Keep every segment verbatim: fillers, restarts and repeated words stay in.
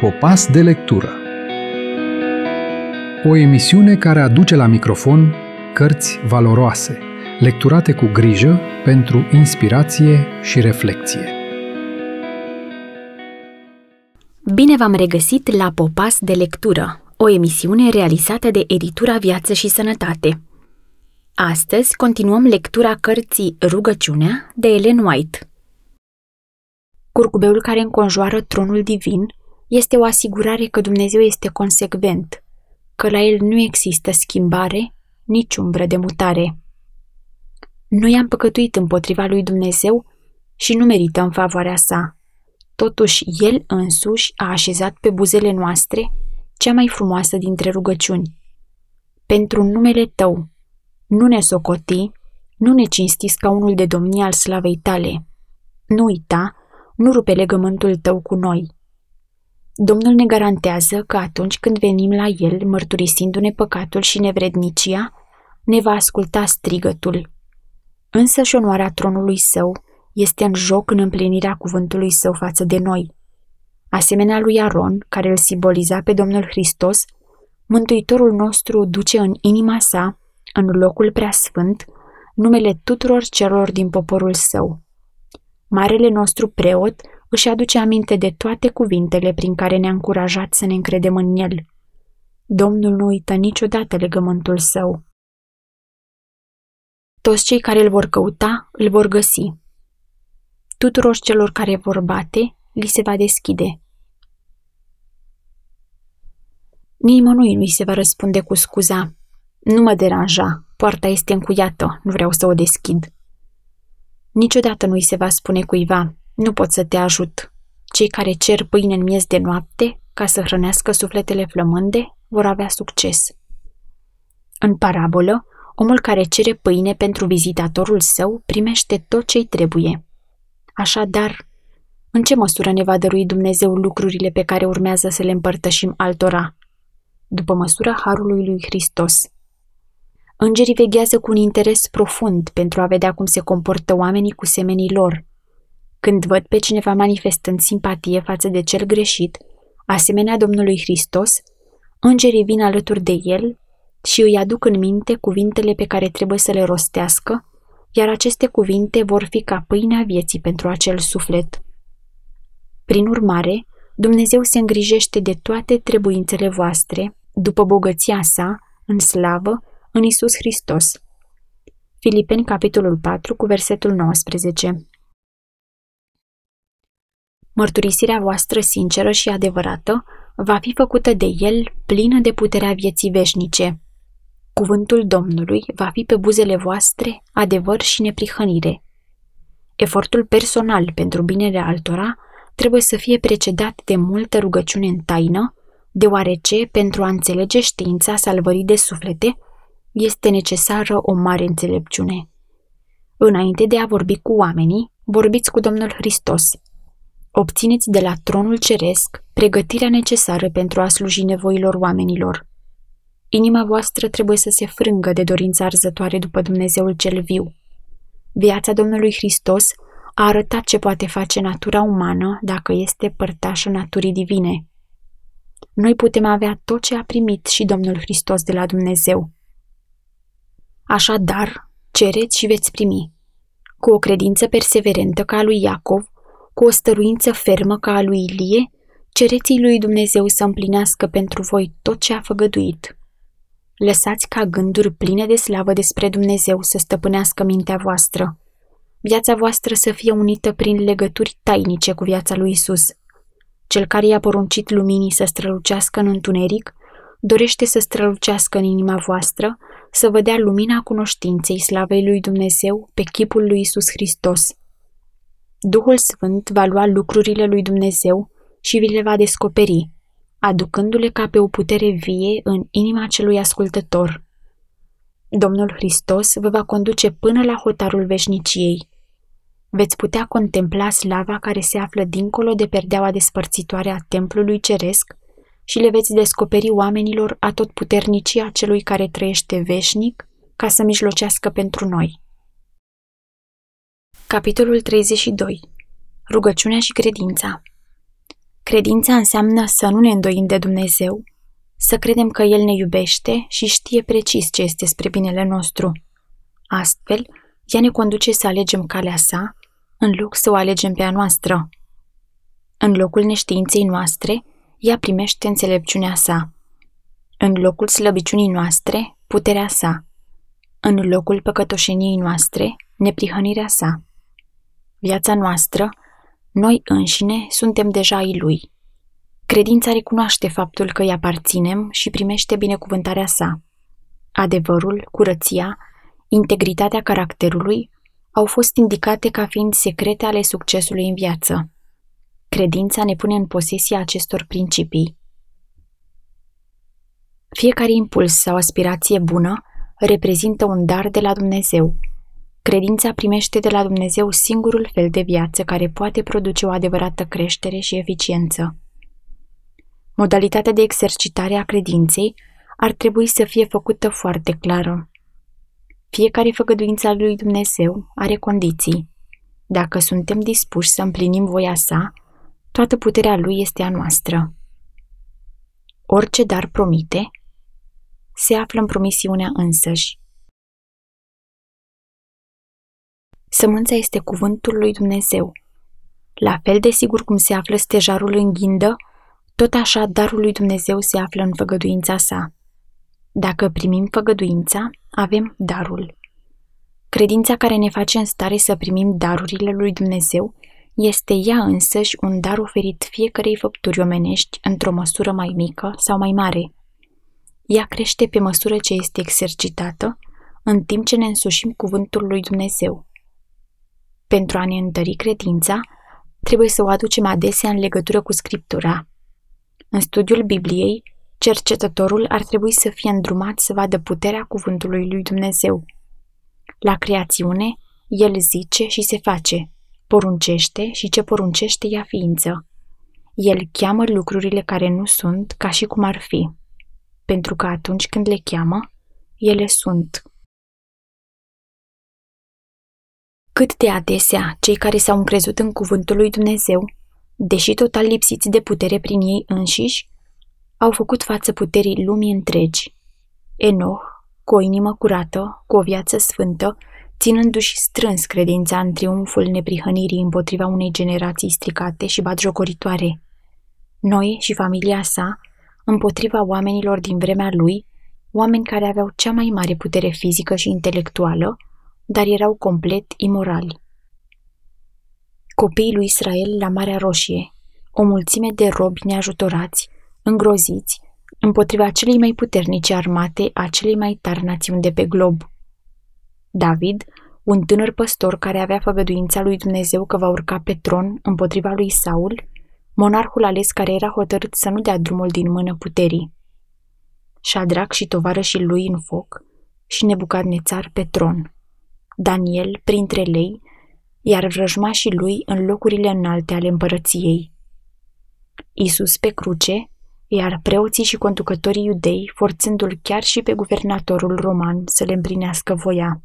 Popas de lectură. O emisiune care aduce la microfon cărți valoroase, lecturate cu grijă pentru inspirație și reflexie. Bine v-am regăsit la Popas de lectură, o emisiune realizată de Editura Viață și Sănătate. Astăzi continuăm lectura cărții Rugăciunea de Ellen White. Curcubeul care înconjoară tronul divin este o asigurare că Dumnezeu este consecvent, că la El nu există schimbare, nici umbră de mutare. Noi am păcătuit împotriva lui Dumnezeu și nu merităm favoarea sa. Totuși, El însuși a așezat pe buzele noastre cea mai frumoasă dintre rugăciuni. Pentru numele Tău, nu ne socoti, nu ne cinsti scaunul de domnie al slavei Tale. Nu uita, nu rupe legământul Tău cu noi. Domnul ne garantează că atunci când venim la El, mărturisindu-ne păcatul și nevrednicia, ne va asculta strigătul. Însă și onoarea tronului Său este în joc în împlinirea cuvântului Său față de noi. Asemenea lui Aron, care îl simboliza pe Domnul Hristos, Mântuitorul nostru duce în inima sa, în locul preasfânt, numele tuturor celor din poporul Său. Marele nostru preot își aduce aminte de toate cuvintele prin care ne-a încurajat să ne încredem în El. Domnul nu uită niciodată legământul Său. Toți cei care îl vor căuta, îl vor găsi. Tuturor celor care vor bate, li se va deschide. Nimănui nu-i se va răspunde cu scuza. Nu mă deranja, poarta este încuiată, nu vreau să o deschid. Niciodată nu-i se va spune cuiva, nu pot să te ajut. Cei care cer pâine în miez de noapte, ca să hrănească sufletele flămânde, vor avea succes. În parabolă, omul care cere pâine pentru vizitatorul său primește tot ce-i trebuie. Așadar, în ce măsură ne va dărui Dumnezeu lucrurile pe care urmează să le împărtășim altora? După măsura harului lui Hristos. Îngerii veghează cu un interes profund pentru a vedea cum se comportă oamenii cu semenii lor. Când văd pe cineva manifestând simpatie față de cel greșit, asemenea Domnului Hristos, îngerii vin alături de el și îi aduc în minte cuvintele pe care trebuie să le rostească, iar aceste cuvinte vor fi ca pâinea vieții pentru acel suflet. Prin urmare, Dumnezeu se îngrijește de toate trebuințele voastre, după bogăția sa, în slavă, în Iisus Hristos. Filipeni, capitolul patru, cu versetul nouăsprezece. Mărturisirea voastră sinceră și adevărată va fi făcută de El plină de puterea vieții veșnice. Cuvântul Domnului va fi pe buzele voastre adevăr și neprihănire. Efortul personal pentru binele altora trebuie să fie precedat de multă rugăciune în taină, deoarece, pentru a înțelege știința salvării de suflete, este necesară o mare înțelepciune. Înainte de a vorbi cu oamenii, vorbiți cu Domnul Hristos. Obțineți de la tronul ceresc pregătirea necesară pentru a sluji nevoilor oamenilor. Inima voastră trebuie să se frângă de dorința arzătoare după Dumnezeul cel viu. Viața Domnului Hristos a arătat ce poate face natura umană dacă este părtașă naturii divine. Noi putem avea tot ce a primit și Domnul Hristos de la Dumnezeu. Așadar, cereți și veți primi. Cu o credință perseverentă ca a lui Iacov, cu o stăruință fermă ca a lui Ilie, cereți-i lui Dumnezeu să împlinească pentru voi tot ce a făgăduit. Lăsați ca gânduri pline de slavă despre Dumnezeu să stăpânească mintea voastră. Viața voastră să fie unită prin legături tainice cu viața lui Isus. Cel care i-a poruncit luminii să strălucească în întuneric, dorește să strălucească în inima voastră, să vă dea lumina cunoștinței slavei lui Dumnezeu pe chipul lui Isus Hristos. Duhul Sfânt va lua lucrurile lui Dumnezeu și vi le va descoperi, aducându-le ca pe o putere vie în inima celui ascultător. Domnul Hristos vă va conduce până la hotarul veșniciei. Veți putea contempla slava care se află dincolo de perdeaua despărțitoare a templului ceresc și le veți descoperi oamenilor atotputernicia celui care trăiește veșnic ca să mijlocească pentru noi. Capitolul treizeci și doi. Rugăciunea și credința. Credința înseamnă să nu ne îndoim de Dumnezeu, să credem că El ne iubește și știe precis ce este spre binele nostru. Astfel, ea ne conduce să alegem calea sa, în loc să o alegem pe a noastră. În locul neștiinței noastre, ea primește înțelepciunea sa. În locul slăbiciunii noastre, puterea sa. În locul păcătoșeniei noastre, neprihănirea sa. Viața noastră, noi înșine, suntem deja ai Lui. Credința recunoaște faptul că îi aparținem și primește binecuvântarea sa. Adevărul, curăția, integritatea caracterului au fost indicate ca fiind secrete ale succesului în viață. Credința ne pune în posesia acestor principii. Fiecare impuls sau aspirație bună reprezintă un dar de la Dumnezeu. Credința primește de la Dumnezeu singurul fel de viață care poate produce o adevărată creștere și eficiență. Modalitatea de exercitare a credinței ar trebui să fie făcută foarte clară. Fiecare făgăduință a lui Dumnezeu are condiții. Dacă suntem dispuși să împlinim voia sa, toată puterea lui este a noastră. Orice dar promite, se află în promisiunea însăși. Sămânța este cuvântul lui Dumnezeu. La fel de sigur cum se află stejarul în ghindă, tot așa darul lui Dumnezeu se află în făgăduința sa. Dacă primim făgăduința, avem darul. Credința care ne face în stare să primim darurile lui Dumnezeu este ea însăși un dar oferit fiecărei făpturi omenești într-o măsură mai mică sau mai mare. Ea crește pe măsură ce este exercitată, în timp ce ne însușim cuvântul lui Dumnezeu. Pentru a ne întări credința, trebuie să o aducem adesea în legătură cu Scriptura. În studiul Bibliei, cercetătorul ar trebui să fie îndrumat să vadă puterea cuvântului lui Dumnezeu. La creațiune, el zice și se face, poruncește și ce poruncește ia ființă. El cheamă lucrurile care nu sunt ca și cum ar fi, pentru că atunci când le cheamă, ele sunt. Cât de adesea cei care s-au încrezut în cuvântul lui Dumnezeu, deși total lipsiți de putere prin ei înșiși, au făcut față puterii lumii întregi. Enoch, cu o inimă curată, cu o viață sfântă, ținându-și strâns credința în triumful neprihănirii împotriva unei generații stricate și batjocoritoare. Noe și familia sa, împotriva oamenilor din vremea lui, oameni care aveau cea mai mare putere fizică și intelectuală, dar erau complet imorali. Copiii lui Israel la Marea Roșie, o mulțime de robi neajutorați, îngroziți, împotriva celei mai puternice armate a celei mai tari națiuni de pe glob. David, un tânăr păstor care avea făgăduința lui Dumnezeu că va urca pe tron împotriva lui Saul, monarhul ales care era hotărât să nu dea drumul din mână puterii. Șadrac și tovarășii lui în foc și Nebucadnețar pe tron. Daniel printre lei, iar vrăjmașii lui în locurile înalte ale împărăției. Isus pe cruce, iar preoții și conducătorii iudei forțându-l chiar și pe guvernatorul roman să le împlinească voia.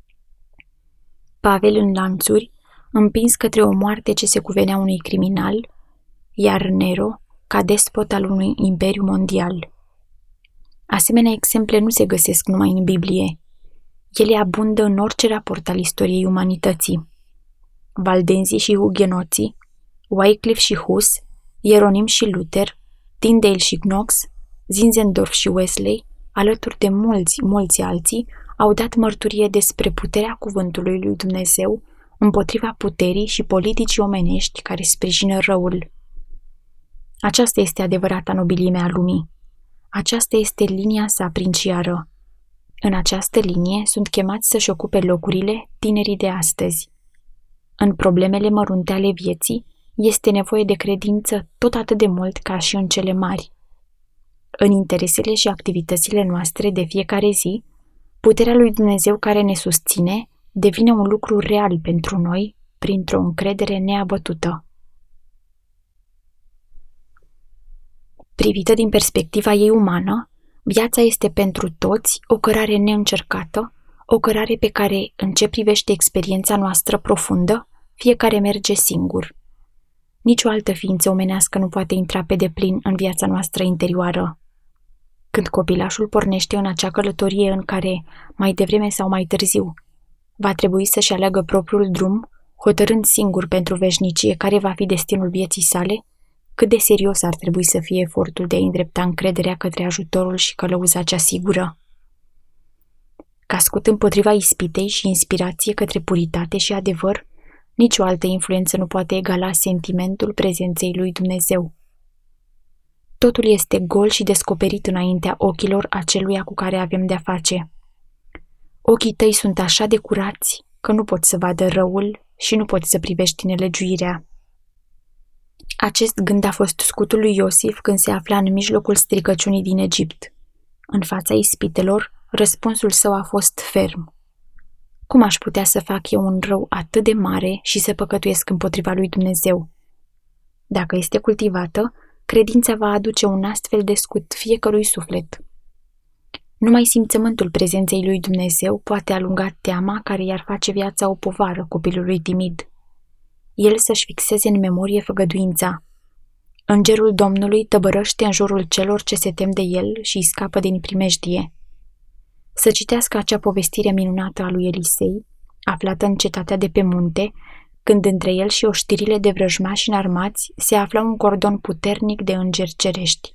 Pavel în lanțuri, împins către o moarte ce se cuvenea unui criminal, iar Nero ca despot al unui imperiu mondial. Asemenea exemple nu se găsesc numai în Biblie. Ele abundă în orice raport al istoriei umanității. Valdenzii și hugenoții, Wycliffe și Hus, Ieronim și Luther, Tyndale și Knox, Zinzendorf și Wesley, alături de mulți, mulți alții, au dat mărturie despre puterea cuvântului lui Dumnezeu împotriva puterii și politicii omenești care sprijină răul. Aceasta este adevărata nobilime a lumii. Aceasta este linia sa princiară. În această linie sunt chemați să-și ocupe locurile tinerii de astăzi. În problemele mărunte ale vieții este nevoie de credință tot atât de mult ca și în cele mari. În interesele și activitățile noastre de fiecare zi, puterea lui Dumnezeu care ne susține devine un lucru real pentru noi printr-o încredere neabătută. Privită din perspectiva ei umană, viața este pentru toți o cărare neîncercată, o cărare pe care, în ce privește experiența noastră profundă, fiecare merge singur. Nici o altă ființă omenească nu poate intra pe deplin în viața noastră interioară. Când copilașul pornește în acea călătorie în care, mai devreme sau mai târziu, va trebui să-și aleagă propriul drum, hotărând singur pentru veșnicie care va fi destinul vieții sale, cât de serios ar trebui să fie efortul de a îndrepta încrederea către ajutorul și călăuza cea sigură. Ca scut împotriva ispitei și inspirație către puritate și adevăr, nicio altă influență nu poate egala sentimentul prezenței lui Dumnezeu. Totul este gol și descoperit înaintea ochilor aceluia cu care avem de-a face. Ochii tăi sunt așa de curați că nu poți să vadă răul și nu poți să privești nelegiuirea. Acest gând a fost scutul lui Iosif când se afla în mijlocul stricăciunii din Egipt. În fața ispitelor, răspunsul său a fost ferm. Cum aș putea să fac eu un rău atât de mare și să păcătuiesc împotriva lui Dumnezeu? Dacă este cultivată, credința va aduce un astfel de scut fiecărui suflet. Numai simțământul prezenței lui Dumnezeu poate alunga teama care i-ar face viața o povară copilului timid. El să-și fixeze în memorie făgăduința. Îngerul Domnului tăbărăște în jurul celor ce se tem de el și îi scapă din primejdie. Să citească acea povestire minunată a lui Elisei, aflată în cetatea de pe munte, când între el și oștirile de vrăjmași înarmați se afla un cordon puternic de îngeri cerești.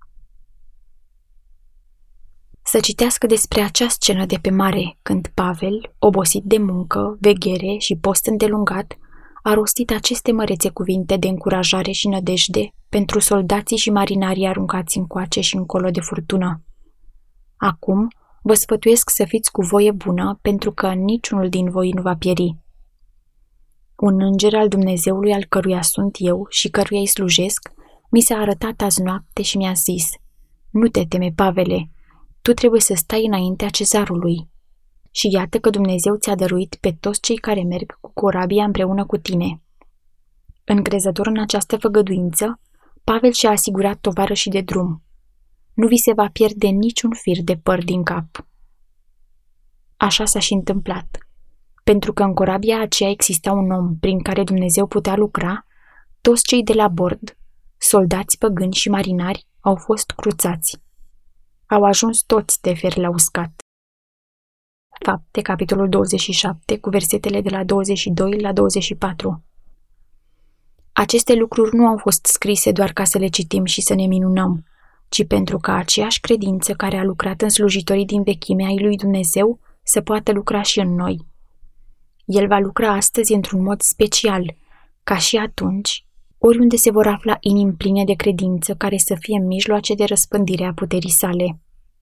Să citească despre acea scenă de pe mare, când Pavel, obosit de muncă, veghere și post îndelungat, a rostit aceste mărețe cuvinte de încurajare și nădejde pentru soldații și marinarii aruncați încoace și încolo de furtună. Acum vă sfătuiesc să fiți cu voie bună, pentru că niciunul din voi nu va pieri. Un înger al Dumnezeului al căruia sunt eu și căruia îi slujesc, mi s-a arătat azi noapte și mi-a zis: nu te teme, Pavele, tu trebuie să stai înaintea cezarului. Și iată că Dumnezeu ți-a dăruit pe toți cei care merg cu corabia împreună cu tine. Încrezător în această făgăduință, Pavel și-a asigurat tovarășii de drum. Nu vi se va pierde niciun fir de păr din cap. Așa s-a și întâmplat. Pentru că în corabia aceea exista un om prin care Dumnezeu putea lucra, toți cei de la bord, soldați păgâni și marinari, au fost cruțați. Au ajuns toți teferi la uscat. Fapte, capitolul douăzeci și șapte, cu versetele de la douăzeci și doi la douăzeci și patru. Aceste lucruri nu au fost scrise doar ca să le citim și să ne minunăm, ci pentru ca aceeași credință care a lucrat în slujitorii din vechimea ai lui Dumnezeu să poată lucra și în noi. El va lucra astăzi într-un mod special, ca și atunci, oriunde se vor afla inimi pline de credință care să fie mijloace de răspândire a puterii sale.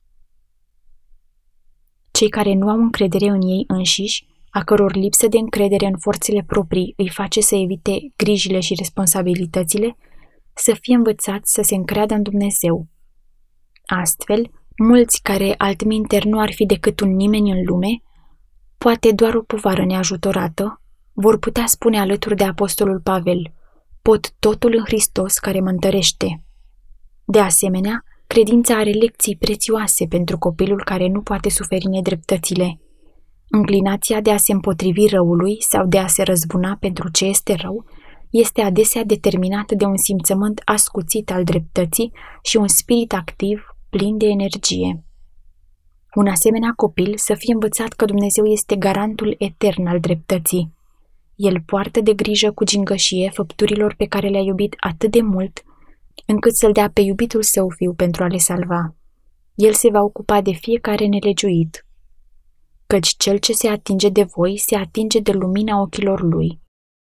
Cei care nu au încredere în ei înșiși, a căror lipsă de încredere în forțele proprii îi face să evite grijile și responsabilitățile, să fie învățați să se încreadă în Dumnezeu. Astfel, mulți care altminteri nu ar fi decât un nimeni în lume, poate doar o povară neajutorată, vor putea spune alături de apostolul Pavel: pot totul în Hristos care mă întărește. De asemenea, credința are lecții prețioase pentru copilul care nu poate suferi nedreptățile. Înclinația de a se împotrivi răului sau de a se răzbuna pentru ce este rău este adesea determinată de un simțământ ascuțit al dreptății și un spirit activ plin de energie. Un asemenea copil să fie învățat că Dumnezeu este garantul etern al dreptății. El poartă de grijă cu gingășie făpturilor pe care le-a iubit atât de mult, încât să-l dea pe iubitul său fiu pentru a le salva. El se va ocupa de fiecare nelegiuit, căci cel ce se atinge de voi se atinge de lumina ochilor lui.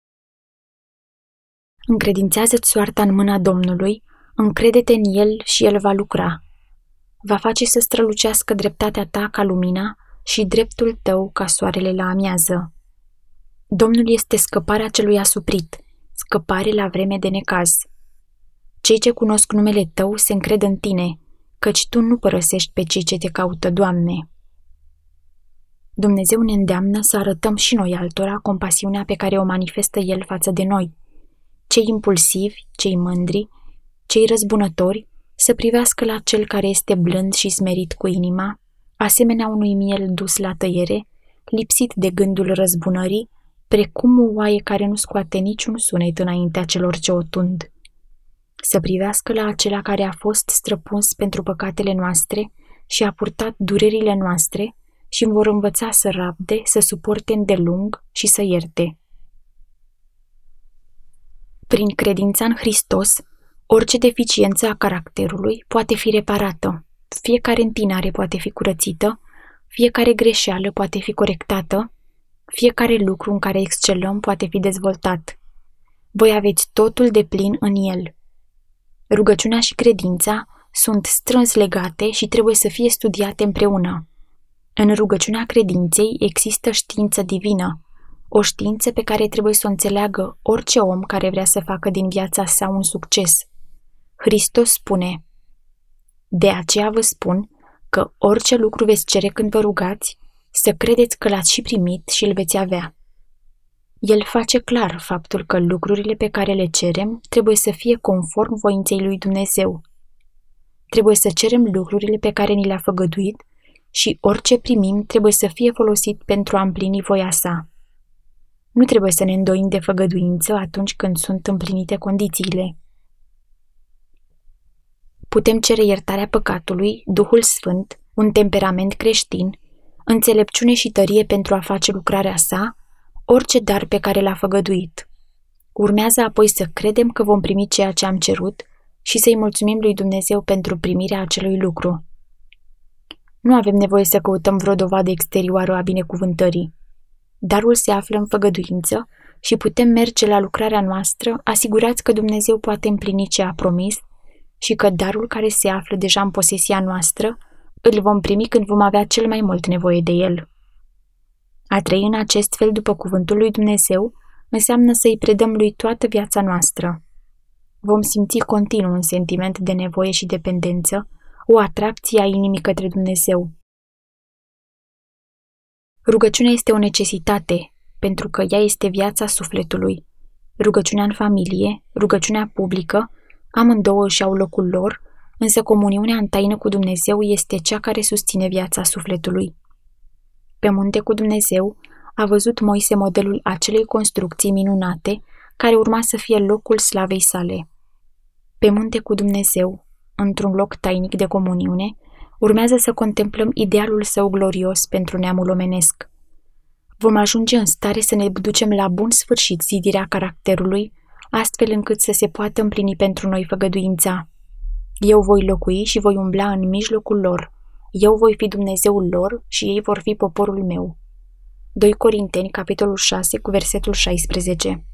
Încredințează-ți soarta în mâna Domnului, încrede-te în el și el va lucra. Va face să strălucească dreptatea ta ca lumina și dreptul tău ca soarele la amiază. Domnul este scăparea celui asuprit, scăpare la vreme de necaz. Cei ce cunosc numele tău se încred în tine, căci tu nu părăsești pe cei ce te caută, Doamne. Dumnezeu ne îndeamnă să arătăm și noi altora compasiunea pe care o manifestă El față de noi. Cei impulsivi, cei mândri, cei răzbunători, să privească la cel care este blând și smerit cu inima, asemenea unui miel dus la tăiere, lipsit de gândul răzbunării, precum o oaie care nu scoate niciun sunet înaintea celor ce o tund. Să privească la acela care a fost străpuns pentru păcatele noastre și a purtat durerile noastre și îmi vor învăța să rabde, să suporte îndelung și să ierte. Prin credința în Hristos, orice deficiență a caracterului poate fi reparată, fiecare întinare poate fi curățită, fiecare greșeală poate fi corectată, fiecare lucru în care excelăm poate fi dezvoltat. Voi aveți totul de plin în el. Rugăciunea și credința sunt strâns legate și trebuie să fie studiate împreună. În rugăciunea credinței există știință divină, o știință pe care trebuie să o înțeleagă orice om care vrea să facă din viața sa un succes. Hristos spune: de aceea vă spun că orice lucru veți cere când vă rugați, să credeți că l-ați și primit și îl veți avea. El face clar faptul că lucrurile pe care le cerem trebuie să fie conform voinței lui Dumnezeu. Trebuie să cerem lucrurile pe care ni le-a făgăduit și orice primim trebuie să fie folosit pentru a împlini voia sa. Nu trebuie să ne îndoim de făgăduință atunci când sunt împlinite condițiile. Putem cere iertarea păcatului, Duhul Sfânt, un temperament creștin, înțelepciune și tărie pentru a face lucrarea sa, orice dar pe care l-a făgăduit. Urmează apoi să credem că vom primi ceea ce am cerut și să-i mulțumim lui Dumnezeu pentru primirea acelui lucru. Nu avem nevoie să căutăm vreo dovadă exterioară a binecuvântării. Darul se află în făgăduință și putem merge la lucrarea noastră asigurați că Dumnezeu poate împlini ce a promis și că darul care se află deja în posesia noastră îl vom primi când vom avea cel mai mult nevoie de el. A trăi în acest fel după cuvântul lui Dumnezeu înseamnă să-i predăm lui toată viața noastră. Vom simți continuu un sentiment de nevoie și dependență, o atracție a inimii către Dumnezeu. Rugăciunea este o necesitate, pentru că ea este viața sufletului. Rugăciunea în familie, rugăciunea publică, amândouă își au locul lor, însă comuniunea în taină cu Dumnezeu este cea care susține viața sufletului. Pe munte cu Dumnezeu a văzut Moise modelul acelei construcții minunate care urma să fie locul slavei sale. Pe munte cu Dumnezeu, într-un loc tainic de comuniune, urmează să contemplăm idealul său glorios pentru neamul omenesc. Vom ajunge în stare să ne ducem la bun sfârșit zidirea caracterului, astfel încât să se poată împlini pentru noi făgăduința. Eu voi locui și voi umbla în mijlocul lor. Eu voi fi Dumnezeul lor și ei vor fi poporul meu. doi Corinteni, capitolul șase, cu versetul șaisprezece.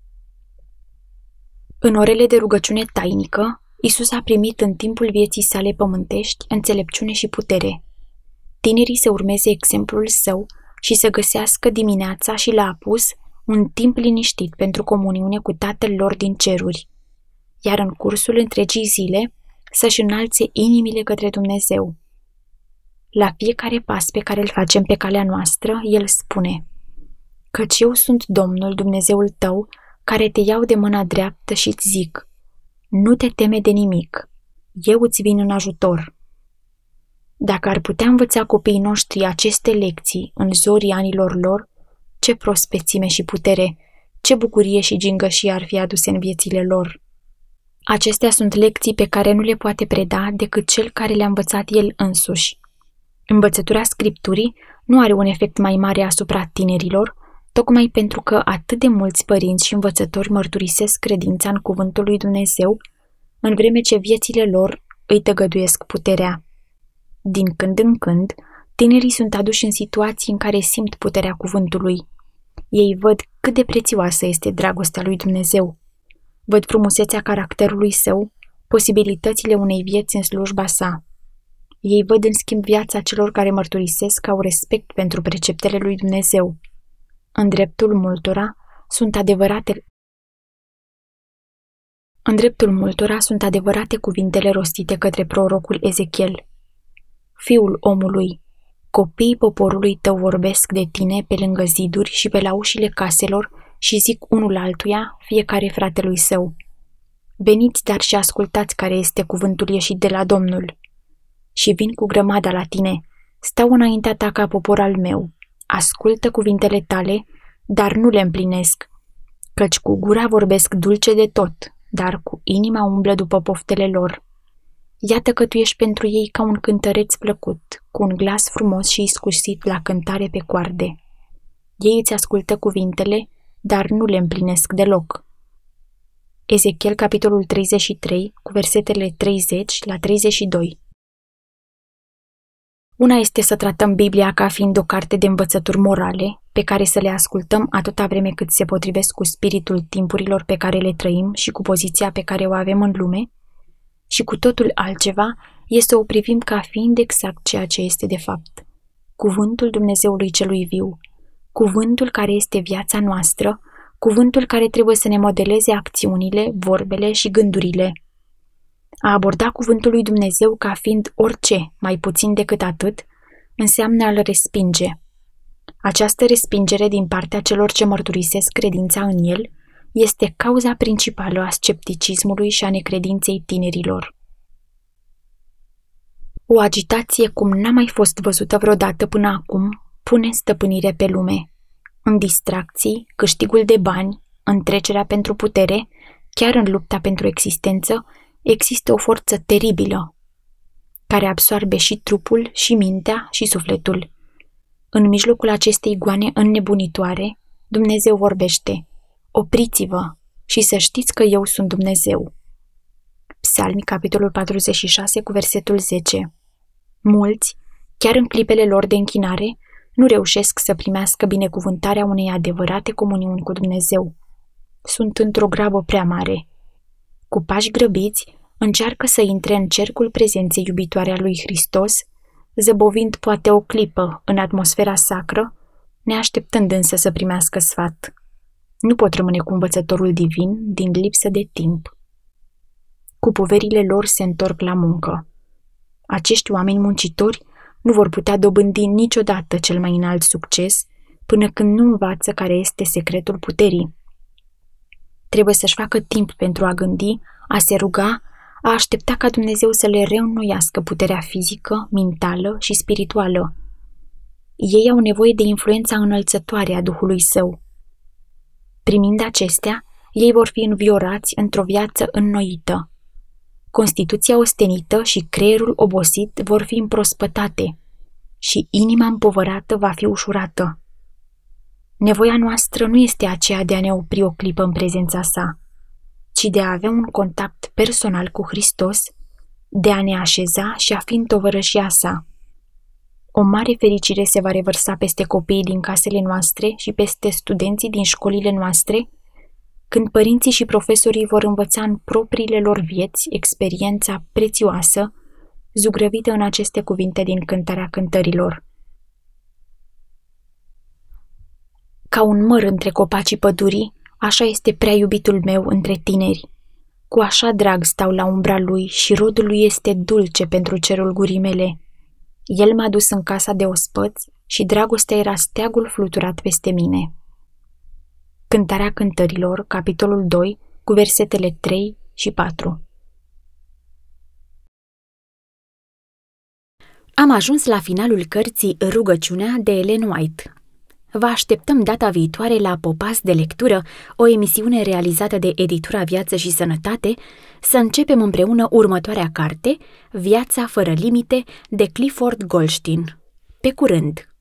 În orele de rugăciune tainică, Iisus a primit în timpul vieții sale pământești înțelepciune și putere. Tinerii să urmeze exemplul său și să găsească dimineața și l-a apus un timp liniștit pentru comuniune cu Tatăl lor din ceruri, iar în cursul întregii zile să-și înalțe inimile către Dumnezeu. La fiecare pas pe care îl facem pe calea noastră, El spune: căci eu sunt Domnul Dumnezeul tău, care te iau de mâna dreaptă și îți zic: nu te teme de nimic, eu îți vin în ajutor. Dacă ar putea învăța copiii noștri aceste lecții în zorii anilor lor, ce prospețime și putere, ce bucurie și gingășie ar fi aduse în viețile lor. Acestea sunt lecții pe care nu le poate preda decât cel care le-a învățat el însuși. Învățătura Scripturii nu are un efect mai mare asupra tinerilor, tocmai pentru că atât de mulți părinți și învățători mărturisesc credința în cuvântul lui Dumnezeu, în vreme ce viețile lor îi tăgăduiesc puterea. Din când în când, tinerii sunt aduși în situații în care simt puterea cuvântului. Ei văd cât de prețioasă este dragostea lui Dumnezeu. Văd frumusețea caracterului său, posibilitățile unei vieți în slujba sa. Ei văd în schimb viața celor care mărturisesc că au respect pentru preceptele lui Dumnezeu. În dreptul multora sunt adevărate În dreptul multora sunt adevărate cuvintele rostite către prorocul Ezechiel. Fiul omului, copiii poporului tău vorbesc de tine pe lângă ziduri și pe la ușile caselor și zic unul altuia, fiecare fratelui său: veniți dar și ascultați care este cuvântul ieșit de la Domnul. Și vin cu grămada la tine, stau înaintea ta ca popor al meu, ascultă cuvintele tale, dar nu le împlinesc, căci cu gura vorbesc dulce de tot, dar cu inima umblă după poftele lor. Iată că tu ești pentru ei ca un cântăreț plăcut, cu un glas frumos și iscusit la cântare pe coarde. Ei îți ascultă cuvintele, dar nu le împlinesc deloc. Ezechiel, capitolul treizeci și trei, cu versetele treizeci la treizeci și doi. Una este să tratăm Biblia ca fiind o carte de învățături morale, pe care să le ascultăm atâta vreme cât se potrivesc cu spiritul timpurilor pe care le trăim și cu poziția pe care o avem în lume, și cu totul altceva este să o privim ca fiind exact ceea ce este de fapt. Cuvântul Dumnezeului celui viu, cuvântul care este viața noastră, cuvântul care trebuie să ne modeleze acțiunile, vorbele și gândurile. A aborda cuvântul lui Dumnezeu ca fiind orice, mai puțin decât atât, înseamnă a-l respinge. Această respingere din partea celor ce mărturisesc credința în el este cauza principală a scepticismului și a necredinței tinerilor. O agitație cum n-a mai fost văzută vreodată până acum pune stăpânire pe lume. În distracții, câștigul de bani, în trecerea pentru putere, chiar în lupta pentru existență, există o forță teribilă, care absoarbe și trupul, și mintea, și sufletul. În mijlocul acestei goane înnebunitoare, Dumnezeu vorbește: opriți-vă și să știți că eu sunt Dumnezeu. Psalmi, capitolul patruzeci și șase, cu versetul zece. Mulți, chiar în clipele lor de închinare, nu reușesc să primească binecuvântarea unei adevărate comuniuni cu Dumnezeu. Sunt într-o grabă prea mare. Cu pași grăbiți, încearcă să intre în cercul prezenței iubitoare a lui Hristos, zăbovind poate o clipă în atmosfera sacră, neașteptând însă să primească sfat. Nu pot rămâne cu învățătorul divin din lipsă de timp. Cu poverile lor se întorc la muncă. Acești oameni muncitori nu vor putea dobândi niciodată cel mai înalt succes până când nu învață care este secretul puterii. Trebuie să-și facă timp pentru a gândi, a se ruga, a aștepta ca Dumnezeu să le reînnoiască puterea fizică, mentală și spirituală. Ei au nevoie de influența înălțătoare a Duhului Său. Primind acestea, ei vor fi înviorați într-o viață înnoită. Constituția ostenită și creierul obosit vor fi împrospătate și inima împovărată va fi ușurată. Nevoia noastră nu este aceea de a ne opri o clipă în prezența sa, ci de a avea un contact personal cu Hristos, de a ne așeza și a fi în tovărășia sa. O mare fericire se va revărsa peste copiii din casele noastre și peste studenții din școlile noastre, când părinții și profesorii vor învăța în propriile lor vieți experiența prețioasă, zugrăvită în aceste cuvinte din Cântarea Cântărilor. Ca un măr între copacii pădurii, așa este prea iubitul meu între tineri. Cu așa drag stau la umbra lui și rodul lui este dulce pentru cerul gurii mele. El m-a dus în casa de ospăți și dragostea era steagul fluturat peste mine. Cântarea Cântărilor, capitolul doi, cu versetele trei și patru. Am ajuns la finalul cărții Rugăciunea de Ellen White. Vă așteptăm data viitoare la Popas de Lectură, o emisiune realizată de Editura Viață și Sănătate, să începem împreună următoarea carte, Viața fără limite, de Clifford Goldstein. Pe curând!